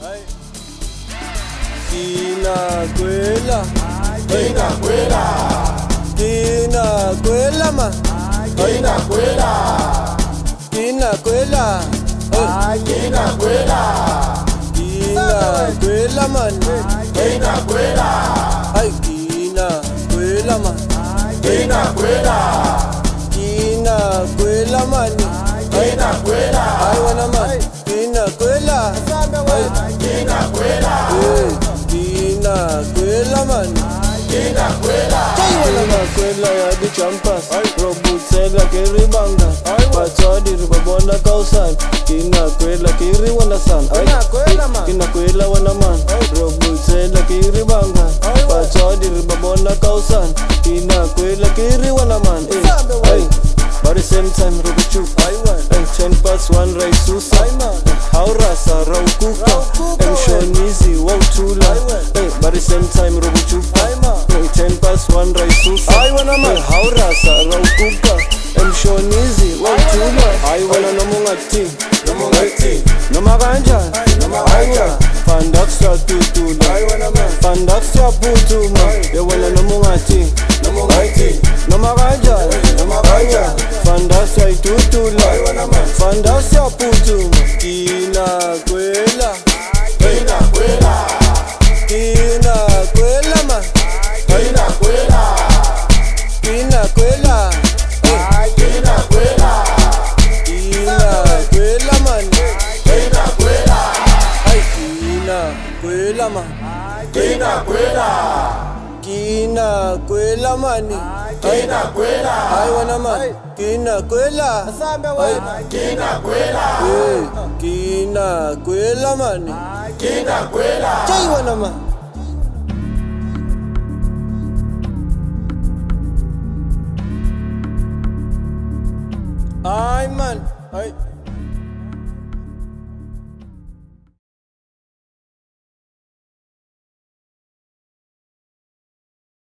Kinakwela, Kinakwela, kinakwela man, Kinakwela, kinakwela, Kinakwela, kinakwela man, Kinakwela, ay kinakwela man, Kinakwela, kinakwela man, Kinakwela, ay wana man, kinakwela, Kinakwela, kinakwela man. Kinakwela, Kinakwela ya di champas, robutsela kiribanga, batswadi ribabona kausan, kinakwela kiri wana san, kinakwela wana man, robutsela kiribanga, batswadi ribabona kausan, kinakwela kiri wana man. But the same time rubuchu, 10 past 1 right susa, haurasa raukuka, mshonizi wautula, but the same time rubuchu, 10 past 1 right susa, haurasa raukuka, mshonizi wautula, I wanna nomungati, nomakanjani, fandaksya tutula, fandaksya putuma, yewala nomungati, nomakanjani, Fandasya itutula, fandasya putuma. Kinakwela, Kinakwela, kinakwela man, Kinakwela, kinakwela, Kinakwela, kinakwela man, Kinakwela, ay kinakwela man, Kinakwela, kinakwela man, Kinakwela, ay wana man, kinakwela, Kinakwela, kinakwela man, Kinakwela. ay wana man. Ay man, ay.